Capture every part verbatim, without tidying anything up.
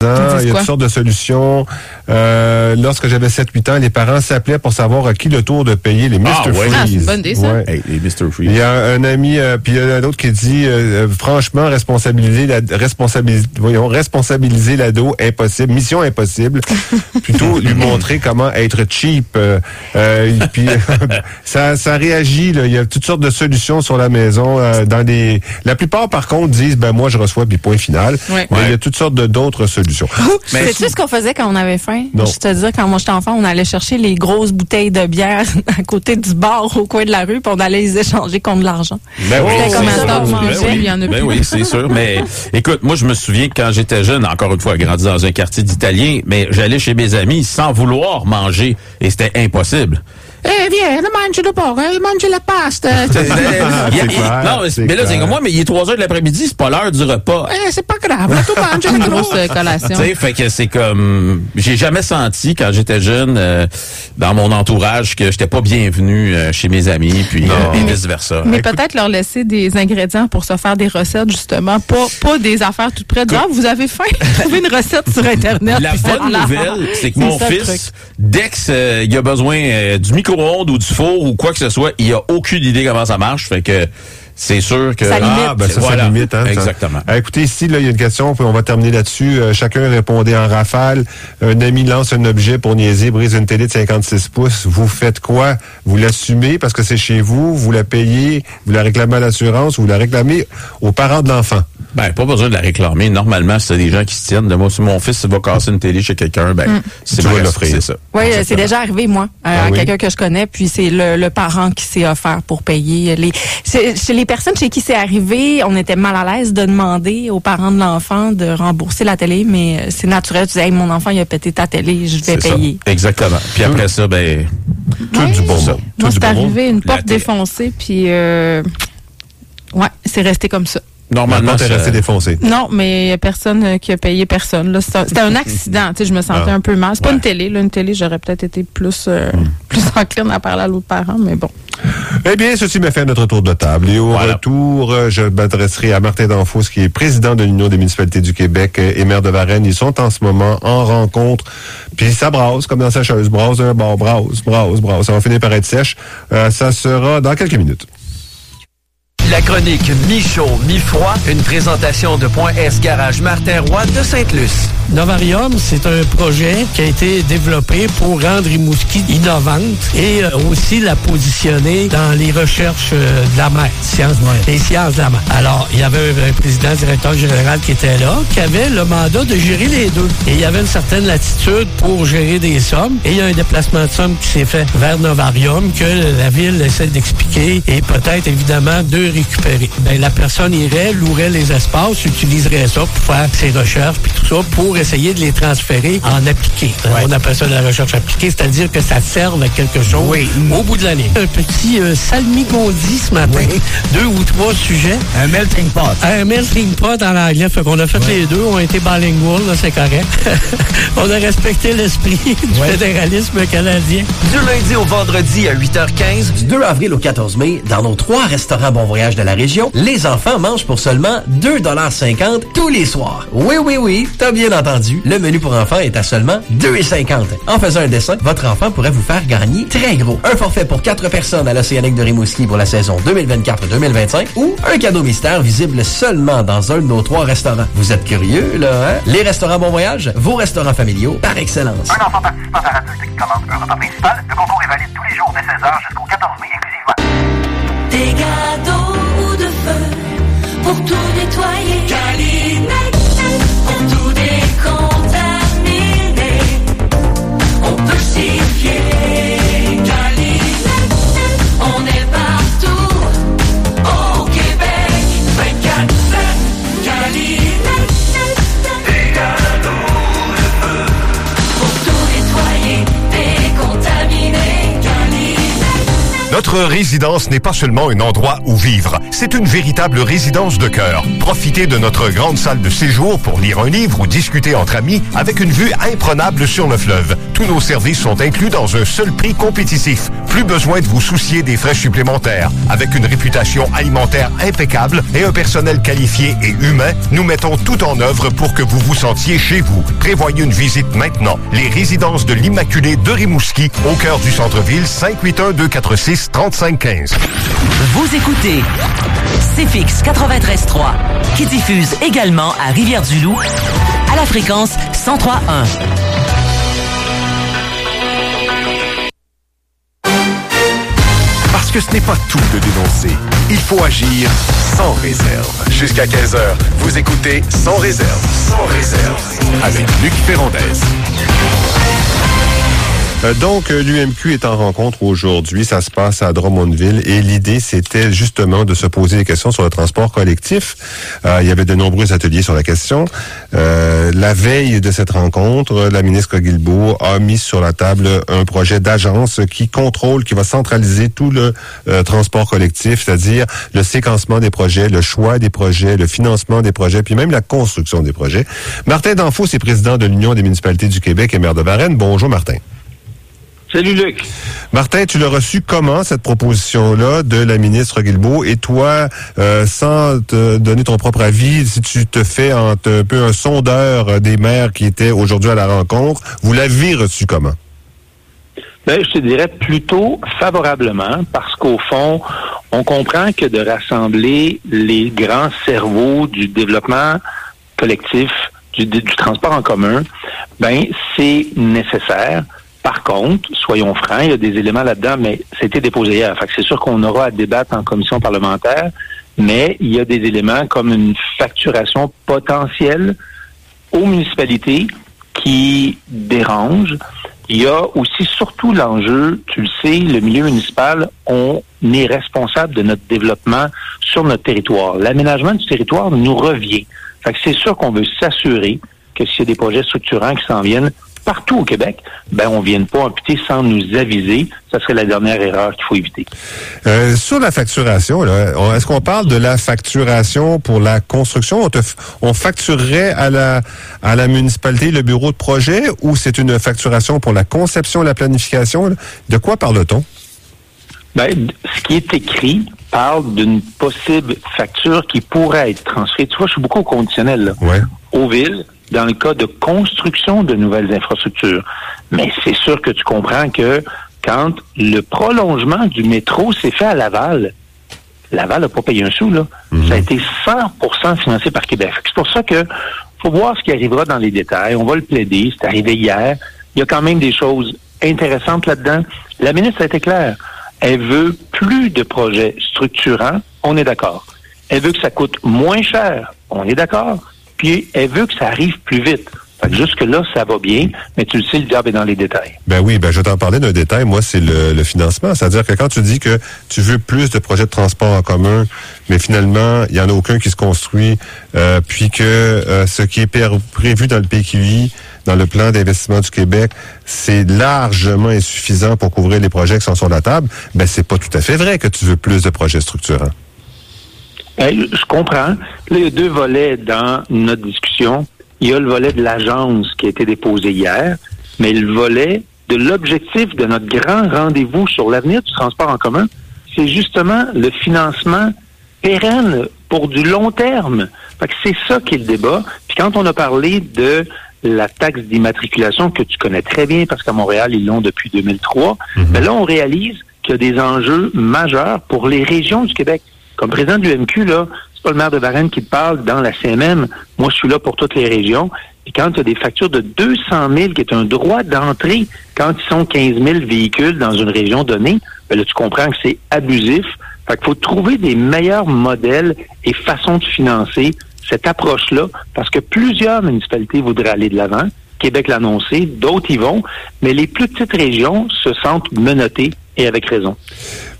Il y a toutes sortes de solutions. Euh, lorsque j'avais sept huit ans, les parents s'appelaient pour savoir à qui le tour de payer les mister Ah, ouais. Freeze. Ah, c'est une bonne idée, ça. Ouais. Hey, les mister Freeze. Il y a un ami, euh, puis il y en a un autre qui dit, euh, franchement, responsabiliser la, responsabiliser, voyons, responsabiliser l'ado, impossible, mission impossible. Plutôt lui montrer comment être cheap. Euh, euh, puis ça, ça réagit. Là. Il y a toutes sortes de solutions sur la maison. Euh, dans des, la plupart, par contre, disent, ben moi, je reçois, puis point final. Ouais. Mais Ouais. il y a toutes sortes de, d'autres solutions. Mais sais-tu ce qu'on faisait quand on avait faim? Non. Je te dis, quand moi j'étais enfant, on allait chercher les grosses bouteilles de bière à côté du bar au coin de la rue, puis on allait les échanger contre de l'argent. Ben oui, C'était comme un stop du ben budget, oui, il y en a ben plus. oui, c'est sûr. Mais écoute, moi, je me souviens que quand j'étais jeune, encore une fois, grandi dans un quartier d'Italiens, mais j'allais chez mes amis sans vouloir manger, et c'était impossible. Eh, viens, mange le porc, mange la pasta. Ah, c'est clair, non, mais, c'est mais là, c'est clair. comme moi, mais il est trois heures de l'après-midi, c'est pas l'heure du repas. Eh, c'est pas grave, va tout manger Une la grosse euh, collation. Tu sais, fait que c'est comme, j'ai jamais senti quand j'étais jeune euh, dans mon entourage que j'étais pas bienvenu euh, chez mes amis, puis euh, et vice versa. Mais peut-être leur laisser des ingrédients pour se faire des recettes, justement. Pas, pas des affaires toutes prêtes. Ah, vous avez faim? Trouvez une recette sur Internet. La puis bonne faites-la. nouvelle, c'est que mon ça, le truc. fils, dès qu'il euh, y a besoin euh, du micro-ondes ou du four ou quoi que ce soit, il a aucune idée comment ça marche. Fait que c'est sûr que... Ça limite. Ah, ben ça, Voilà. ça limite. Hein, Exactement. Ça. Ah, écoutez, ici, là, il y a une question, puis on va terminer là-dessus. Euh, chacun répondait en rafale. Un ami lance un objet pour niaiser, brise une télé de cinquante-six pouces. Vous faites quoi? Vous l'assumez parce que c'est chez vous, vous la payez, vous la réclamez à l'assurance, vous la réclamez aux parents de l'enfant. Ben, pas besoin de la réclamer. Normalement, c'est des gens qui se tiennent de moi. Si mon fils va casser une télé chez quelqu'un, ben, Mm. c'est Tu ma vas res- l'offrir. C'est ça. Oui, Exactement. c'est déjà arrivé, moi, euh, Ah à oui? quelqu'un que je connais, puis c'est le, le parent qui s'est offert pour payer. Les, chez, chez les personnes chez qui c'est arrivé, on était mal à l'aise de demander aux parents de l'enfant de rembourser la télé, mais c'est naturel. Tu disais, hey, mon enfant, il a pété ta télé, je vais C'est ça. payer. Exactement. Puis après ça, ben, Tout Ouais. du bon Ça. monde. Tout Moi, du c'est bon monde. arrivé, une La porte télé. défoncée, puis euh, ouais, c'est resté comme ça. normalement, Normalement, t'es ça- resté défoncé. Non, mais il y a personne euh, qui a payé personne. Là, c'était un, c'était un accident. Tu sais, je me sentais Ah. un peu mal. C'est pas Ouais. une télé. Là, une télé, j'aurais peut-être été plus euh, plus encline à parler à l'autre parent, mais bon. Eh bien, ceci m'a fait notre tour de table. Et au Voilà. retour, euh, je m'adresserai à Martin Danfos, qui est président de l'Union des municipalités du Québec euh, et maire de Varennes. Ils sont en ce moment en rencontre. Puis ça brasse, comme dans sa cheuse. Brasse d'un bord, brasse, brasse, brasse. Ça va finir par être sèche. Euh, ça sera dans quelques minutes. La chronique mi-chaud, mi-froid, une présentation de Point S Garage Martin Roy de Sainte-Luce. Novarium, c'est un projet qui a été développé pour rendre Rimouski innovante et euh, aussi la positionner dans les recherches euh, de la mer, sciences, les sciences de la mer. Alors, il y avait un, un président directeur général qui était là, qui avait le mandat de gérer les deux. Et il y avait une certaine latitude pour gérer des sommes. Et il y a un déplacement de sommes qui s'est fait vers Novarium que la ville essaie d'expliquer et peut-être évidemment de récupérer. Ben, la personne irait, louerait les espaces, utiliserait ça pour faire ses recherches puis tout ça pour essayer de les transférer en appliqué. Ouais. On appelle ça de la recherche appliquée, c'est-à-dire que ça serve à quelque chose Oui. au bout de l'année. Un petit euh, salmigondi ce matin, Oui. deux ou trois sujets. Un melting pot. Un melting pot en anglais, fait qu'on a fait les deux, on a été bilingual, là, c'est correct. On a respecté l'esprit du Ouais. fédéralisme canadien. Du lundi au vendredi à huit heures quinze, Du deux avril au quatorze mai, dans nos trois restaurants Bon Voyage de la région, les enfants mangent pour seulement deux dollars cinquante tous les soirs. Oui, oui, oui, t'as bien entendu. Le menu pour enfants est à seulement deux dollars cinquante. En faisant un dessin, votre enfant pourrait vous faire gagner très gros. Un forfait pour quatre personnes à l'Océanique de Rimouski pour la saison deux mille vingt-quatre deux mille vingt-cinq ou un cadeau mystère visible seulement dans un de nos trois restaurants. Vous êtes curieux, là, hein? Les restaurants Bon Voyage, vos restaurants familiaux par excellence. Un enfant participant par adulte qui commande un repas principal, le concours est valide tous les jours dès seize heures jusqu'au quatorze mai inclusivement. Des gâteaux ou de feu pour tout nettoyer. Calinette, pour tout décontaminer. On peut s'y fier. Calinette, on est partout au Québec. vingt-quatre sept, Calinette, des gâteaux de feu pour tout nettoyer, décontaminer. Calinette. Notre Votre résidence n'est pas seulement un endroit où vivre, c'est une véritable résidence de cœur. Profitez de notre grande salle de séjour pour lire un livre ou discuter entre amis avec une vue imprenable sur le fleuve. Tous nos services sont inclus dans un seul prix compétitif. Plus besoin de vous soucier des frais supplémentaires. Avec une réputation alimentaire impeccable et un personnel qualifié et humain, nous mettons tout en œuvre pour que vous vous sentiez chez vous. Prévoyez une visite maintenant. Les résidences de l'Immaculée de Rimouski, au cœur du centre-ville, cinq huit un, deux quatre six, trente-cinq quinze. Vous écoutez C F X quatre-vingt-treize trois, qui diffuse également à Rivière-du-Loup, à la fréquence cent trois point un. Parce que ce n'est pas tout de dénoncer. Il faut agir sans réserve. Jusqu'à quinze heures, vous écoutez Sans réserve. Sans réserve. Avec Luc Ferrandez. Euh, donc, l'U M Q est en rencontre aujourd'hui. Ça se passe à Drummondville. Et l'idée, c'était justement de se poser des questions sur le transport collectif. Euh, il y avait de nombreux ateliers sur la question. Euh, la veille de cette rencontre, la ministre Guilbeault a mis sur la table un projet d'agence qui contrôle, qui va centraliser tout le euh, transport collectif, c'est-à-dire le séquencement des projets, le choix des projets, le financement des projets, puis même la construction des projets. Martin Danfos est président de l'Union des municipalités du Québec et maire de Varennes. Bonjour, Martin. Salut Luc. Martin, tu l'as reçu comment, cette proposition-là de la ministre Guilbeault? Et toi, euh, sans te donner ton propre avis, si tu te fais un, un peu un sondeur des maires qui étaient aujourd'hui à la rencontre, vous l'avez reçu comment? Ben, je te dirais plutôt favorablement, parce qu'au fond, on comprend que de rassembler les grands cerveaux du développement collectif, du, du transport en commun, ben c'est nécessaire. Par contre, soyons francs, il y a des éléments là-dedans, mais c'était déposé hier. Fait que c'est sûr qu'on aura à débattre en commission parlementaire, mais il y a des éléments comme une facturation potentielle aux municipalités qui dérangent. Il y a aussi surtout l'enjeu, tu le sais, le milieu municipal, on est responsable de notre développement sur notre territoire. L'aménagement du territoire nous revient. Fait que c'est sûr qu'on veut s'assurer que s'il y a des projets structurants qui s'en viennent, partout au Québec, ben on ne vienne pas amputer sans nous aviser. Ça serait la dernière erreur qu'il faut éviter. Euh, sur la facturation, là, on, est-ce qu'on parle de la facturation pour la construction? On, te, on facturerait à la, à la municipalité le bureau de projet ou c'est une facturation pour la conception et la planification? Là? De quoi parle-t-on? Ben, ce qui est écrit parle d'une possible facture qui pourrait être transférée. Tu vois, je suis beaucoup au conditionnel, là. Ouais. Aux villes, dans le cas de construction de nouvelles infrastructures. Mais c'est sûr que tu comprends que quand le prolongement du métro s'est fait à Laval, Laval n'a pas payé un sou, là. Mm-hmm. Ça a été cent pour cent financé par Québec. C'est pour ça que faut voir ce qui arrivera dans les détails. On va le plaider. C'est arrivé hier. Il y a quand même des choses intéressantes là-dedans. La ministre a été claire. Elle veut plus de projets structurants. On est d'accord. Elle veut que ça coûte moins cher. On est d'accord. Puis elle veut que ça arrive plus vite. Fait que jusque-là, ça va bien, mais tu le sais, le diable est dans les détails. Ben oui, ben je vais t'en parler d'un détail. Moi, c'est le, le financement. C'est-à-dire que quand tu dis que tu veux plus de projets de transport en commun, mais finalement, il n'y en a aucun qui se construit, euh, puis que euh, ce qui est prévu dans le P Q I, dans le plan d'investissement du Québec, c'est largement insuffisant pour couvrir les projets qui sont sur la table, ben c'est pas tout à fait vrai que tu veux plus de projets structurants. Ben, je comprends. Là, il y a deux volets dans notre discussion. Il y a le volet de l'agence qui a été déposé hier, mais le volet de l'objectif de notre grand rendez-vous sur l'avenir du transport en commun, c'est justement le financement pérenne pour du long terme. Fait que c'est ça qui est le débat. Puis quand on a parlé de la taxe d'immatriculation que tu connais très bien parce qu'à Montréal, ils l'ont depuis deux mille trois, mm-hmm. ben là, on réalise qu'il y a des enjeux majeurs pour les régions du Québec. Comme président de l'U M Q, là, c'est pas le maire de Varennes qui te parle dans la C M M. Moi, je suis là pour toutes les régions. Et quand tu as des factures de deux cent mille, qui est un droit d'entrée, quand ils sont quinze mille véhicules dans une région donnée, ben là, tu comprends que c'est abusif. Fait qu'il faut trouver des meilleurs modèles et façons de financer cette approche-là, parce que plusieurs municipalités voudraient aller de l'avant. Québec l'a annoncé, d'autres y vont, mais les plus petites régions se sentent menottées, et avec raison.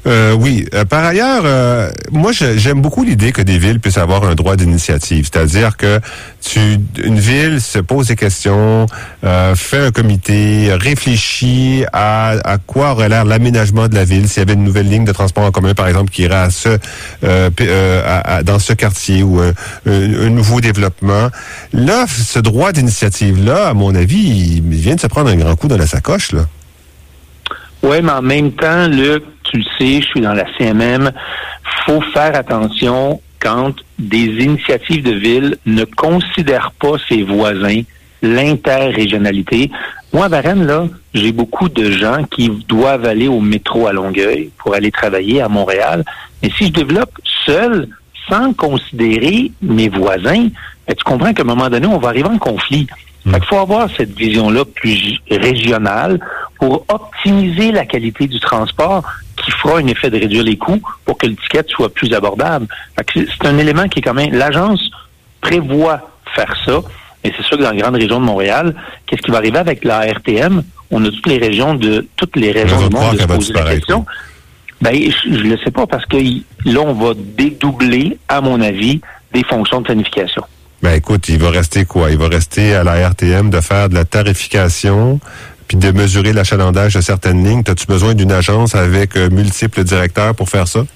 Euh, oui. Euh, par ailleurs, euh, moi, je, j'aime beaucoup l'idée que des villes puissent avoir un droit d'initiative. C'est-à-dire que tu, une ville se pose des questions, euh, fait un comité, réfléchit à, à quoi aurait l'air l'aménagement de la ville. S'il y avait une nouvelle ligne de transport en commun, par exemple, qui irait à ce, euh, euh, à, à, dans ce quartier ou un, un, un nouveau développement. Là, ce droit d'initiative-là, à mon avis, il, il vient de se prendre un grand coup dans la sacoche, là. Oui, mais en même temps, Luc, tu le sais, je suis dans la C M M, faut faire attention quand des initiatives de ville ne considèrent pas ses voisins, l'interrégionalité. Moi, à Varennes, là, j'ai beaucoup de gens qui doivent aller au métro à Longueuil pour aller travailler à Montréal. Mais si je développe seul, sans considérer mes voisins, ben, tu comprends qu'à un moment donné, on va arriver en conflit. Fait qu'il faut avoir cette vision-là plus régionale pour optimiser la qualité du transport qui fera un effet de réduire les coûts pour que le ticket soit plus abordable. Fait que c'est un élément qui est quand même... L'agence prévoit faire ça, et c'est sûr que dans la grande région de Montréal, qu'est-ce qui va arriver avec la R T M? On a toutes les régions de toutes les régions du monde de se poser la question. Ben, je ne le sais pas parce que là, on va dédoubler, à mon avis, des fonctions de planification. Ben écoute, il va rester quoi? Il va rester à la R T M de faire de la tarification puis de mesurer l'achalandage de certaines lignes. As-tu besoin d'une agence avec euh, multiples directeurs pour faire ça?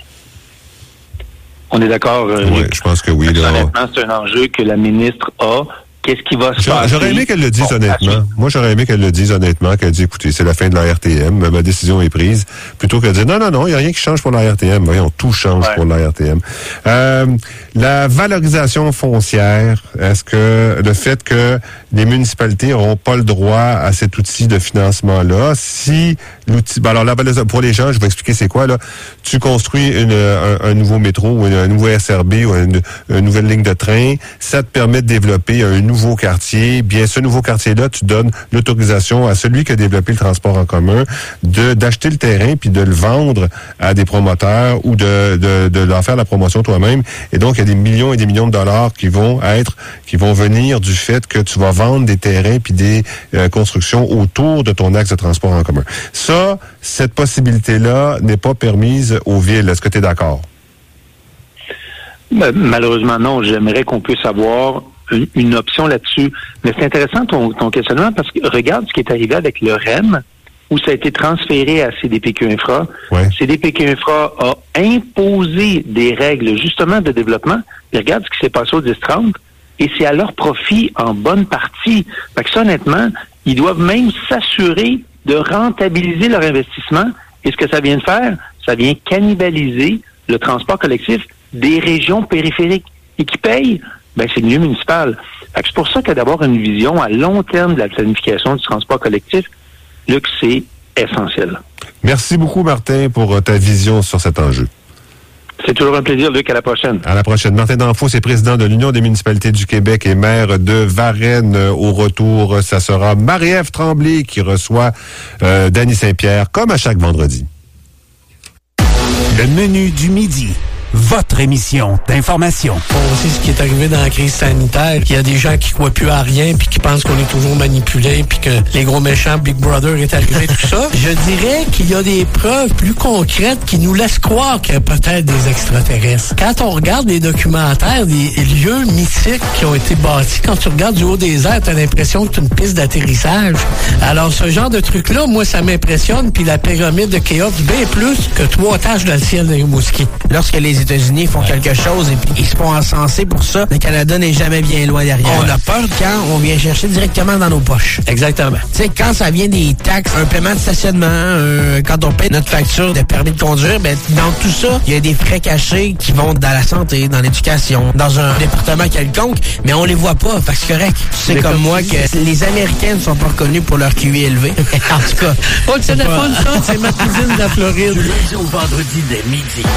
On est d'accord? Euh, oui, je pense que oui. Là. Honnêtement, c'est un enjeu que la ministre a. Qu'est-ce qui va se J'a, passer? J'aurais aimé qu'elle le dise bon, honnêtement. Moi, j'aurais aimé qu'elle le dise honnêtement, qu'elle dise, écoutez, c'est la fin de la R T M, ma décision est prise, plutôt que de dire, non, non, non, il n'y a rien qui change pour la R T M. Voyons, tout change ouais. pour la R T M. Euh, la valorisation foncière, est-ce que le fait que les municipalités n'auront pas le droit à cet outil de financement-là, si l'outil... Ben alors, la valorisation, pour les gens, je vais expliquer c'est quoi, là. Tu construis une, un, un nouveau métro ou un nouveau S R B ou une, une nouvelle ligne de train, ça te permet de développer un nouveau nouveau quartier, bien ce nouveau quartier-là, tu donnes l'autorisation à celui qui a développé le transport en commun de d'acheter le terrain puis de le vendre à des promoteurs ou de, de, de leur faire la promotion toi-même. Et donc, il y a des millions et des millions de dollars qui vont être, qui vont venir du fait que tu vas vendre des terrains puis des euh, constructions autour de ton axe de transport en commun. Ça, cette possibilité-là n'est pas permise aux villes. Est-ce que tu es d'accord? Ben, malheureusement, non. J'aimerais qu'on puisse avoir Une, une option là-dessus. Mais c'est intéressant ton, ton questionnement parce que regarde ce qui est arrivé avec le R E M où ça a été transféré à C D P Q Infra. Ouais. C D P Q Infra a imposé des règles justement de développement. Et regarde ce qui s'est passé au dix trente et c'est à leur profit en bonne partie. Fait que ça, honnêtement, ils doivent même s'assurer de rentabiliser leur investissement. Et ce que ça vient de faire, ça vient cannibaliser le transport collectif des régions périphériques. Et qui payent? Ben, c'est le milieu municipal. Fait que c'est pour ça que d'avoir une vision à long terme de la planification du transport collectif, Luc, c'est essentiel. Merci beaucoup, Martin, pour ta vision sur cet enjeu. C'est toujours un plaisir, Luc. À la prochaine. À la prochaine. Martin Danfos est président de l'Union des municipalités du Québec et maire de Varennes. Au retour, ça sera Marie-Ève Tremblay qui reçoit euh, Dany Saint-Pierre, comme à chaque vendredi. Le menu du midi. Votre émission d'information. On sait ce qui est arrivé dans la crise sanitaire. Il y a des gens qui croient plus à rien puis qui pensent qu'on est toujours manipulé puis que les gros méchants Big Brother est arrivé, tout ça. Je dirais qu'il y a des preuves plus concrètes qui nous laissent croire qu'il y a peut-être des extraterrestres. Quand on regarde les documentaires des lieux mythiques qui ont été bâtis, quand tu regardes du haut des airs, t'as l'impression que c'est une piste d'atterrissage. Alors, ce genre de truc-là, moi, ça m'impressionne. Puis la pyramide de Khéops, bien plus que trois taches dans le ciel de Rimouski. Lorsque les États-Unis font ouais. quelque chose et puis ils se font encenser pour ça, le Canada n'est jamais bien loin derrière. On a peur quand on vient chercher directement dans nos poches. Exactement. Tu sais, quand ça vient des taxes, un paiement de stationnement, un, quand on paye notre facture de permis de conduire, ben dans tout ça, il y a des frais cachés qui vont dans la santé, dans l'éducation, dans un département quelconque, mais on les voit pas, fait que c'est correct. C'est comme, comme moi que les Américains ne sont pas reconnus pour leur Q I élevé. En tout cas, oh, le téléphone, ça, c'est ma cousine de la Floride. Du lundi au vendredi dès midi.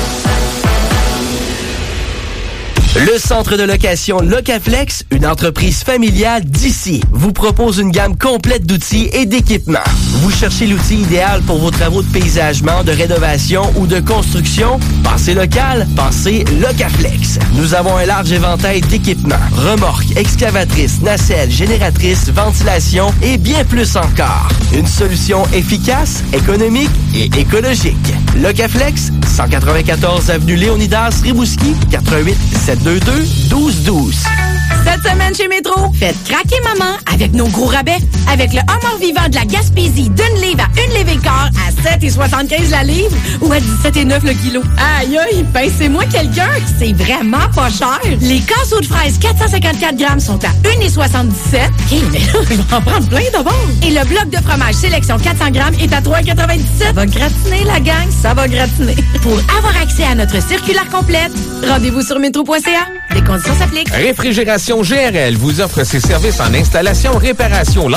Le centre de location Locaflex, une entreprise familiale d'ici, vous propose une gamme complète d'outils et d'équipements. Vous cherchez l'outil idéal pour vos travaux de paysagement, de rénovation ou de construction? Pensez local, pensez Locaflex. Nous avons un large éventail d'équipements. Remorques, excavatrices, nacelles, génératrices, ventilation et bien plus encore. Une solution efficace, économique et écologique. Locaflex, cent quatre-vingt-quatorze avenue Léonidas Rimouski, quatre un huit sept deux deux un deux un deux. Cette semaine chez Métro, faites craquer maman avec nos gros rabais. Avec le homard vivant de la Gaspésie d'une livre à une livre et quart à sept virgule soixante-quinze la livre ou à dix-sept virgule neuf le kilo. Aïe aïe, pincez-moi quelqu'un, c'est vraiment pas cher. Les casseaux de fraises quatre cent cinquante-quatre grammes sont à un virgule soixante-dix-sept. OK, mais là, je vais en prendre plein d'abord. Et le bloc de fromage sélection quatre cents grammes est à trois virgule quatre-vingt-dix-sept. Ça va gratiner la gang, ça va gratiner. Pour avoir accès à notre circulaire complète, rendez-vous sur métro point c a. Les conditions s'appliquent. Réfrigération G R L vous offre ses services en installation, réparation,